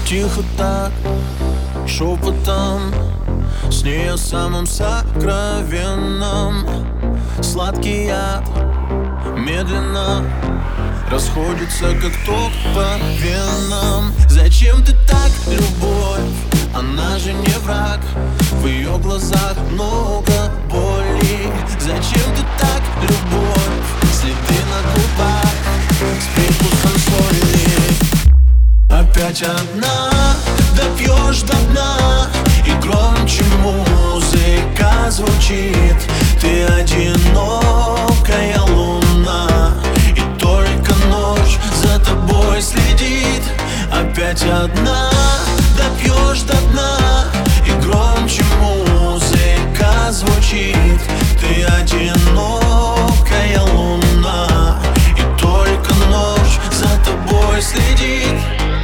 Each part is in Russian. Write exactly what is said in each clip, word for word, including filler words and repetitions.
Тихо так, шепотом, с ней о самом сокровенном. Сладкий яд медленно расходится, как ток по венам. Зачем ты так, любовь? Она же не враг. В ее глазах много боли. Зачем ты так, любовь? Следы на губах с привкусом соли. Опять одна, допьешь до дна, и громче музыка звучит. Ты одинокая луна, и только ночь за тобой следит. Опять одна, допьешь до дна, и громче музыка звучит. Ты одинокая луна, и только ночь за тобой следит.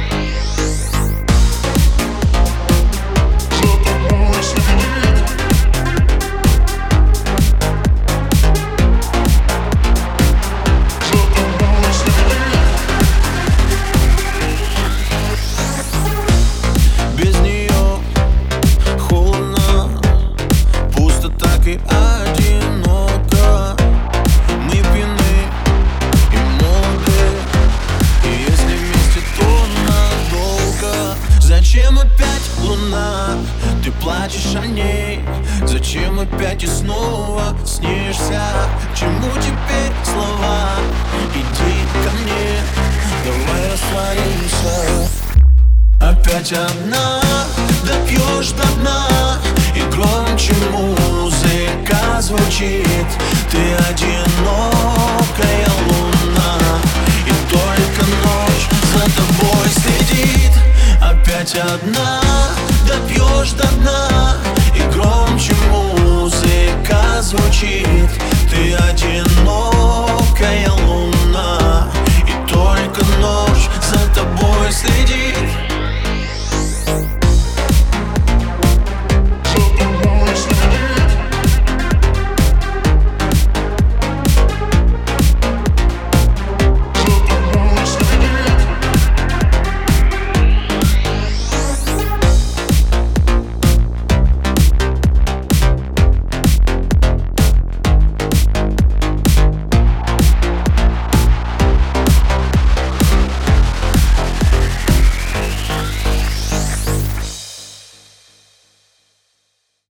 И одиноко, мы пьяны и молоды, и если вместе, то надолго. Зачем опять луна? Ты плачешь о ней. Зачем опять и снова снишься? К чему теперь слова? Иди ко мне, давай растворимся. Опять одна, допьешь до дна, и громче музыка звучит. Ты одинокая луна, и только ночь за тобой следит. Опять одна, допьешь до дна, и громче музыка звучит. Ты одинокая